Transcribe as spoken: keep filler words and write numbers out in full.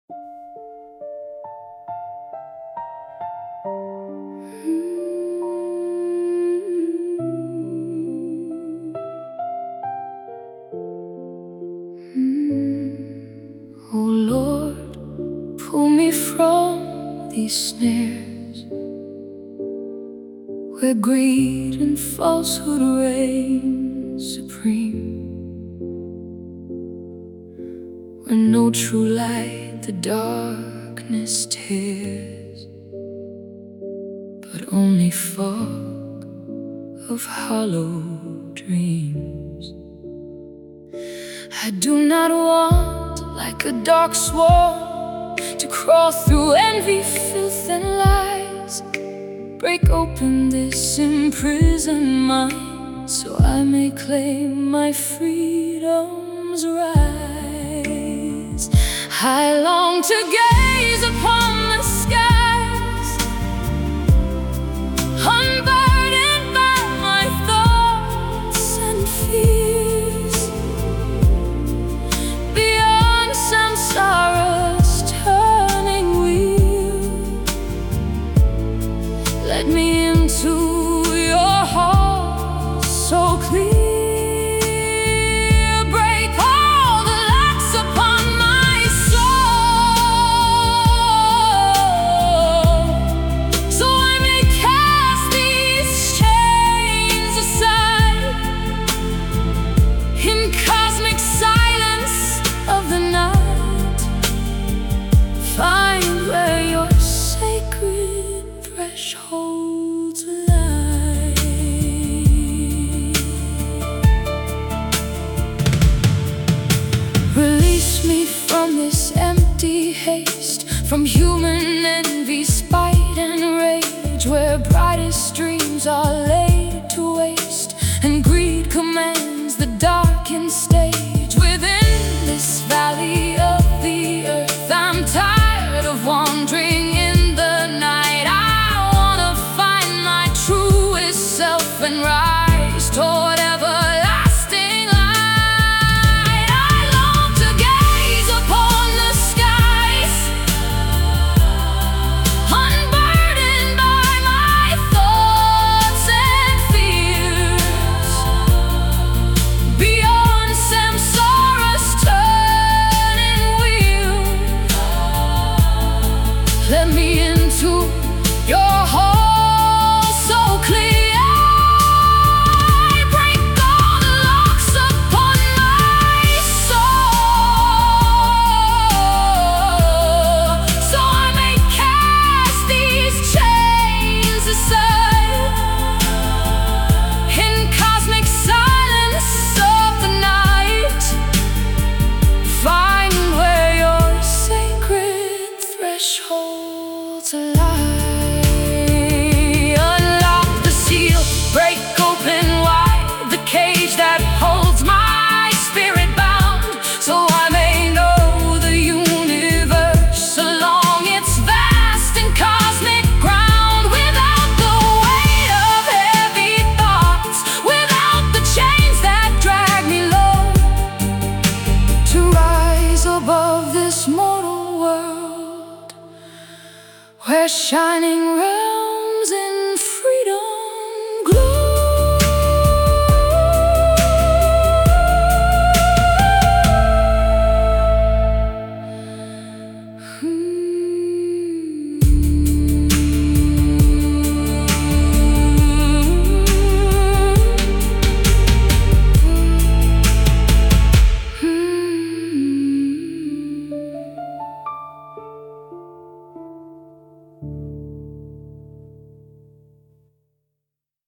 Oh Lord, pull me from these snares where greed and falsehood reign supreme, when no true light the darkness tears, but only fog of hollow dreams. I do not want, like a dark swarm, to crawl through envy, filth, and lies, break open this imprisoned mind, so I may claim my freedom's rise. I long to gaze upon the skies, unburdened by my thoughts and fears, beyond samsara's turning wheel. Let me into your heart so clear. Thresholds lie. Release me from this empty haste, from human envy, spite, and rage, where brightest dreams are laid to waste, and greed commands the darkened stage. Within this valley of the earth, I'm tired of wandering in the night. And rise toward everlasting light. I long to gaze upon the skies, unburdened by my thoughts and fears, beyond samsara's turning wheel. Let me into your heart so clear. Thresholds lie. Unlock the seal, break open wide the cage that holds my spirit bound, so I may know the universe along its vast and cosmic ground, without the weight of heavy thoughts, without the chains that drag me low, to rise above this mortal world, where shining rays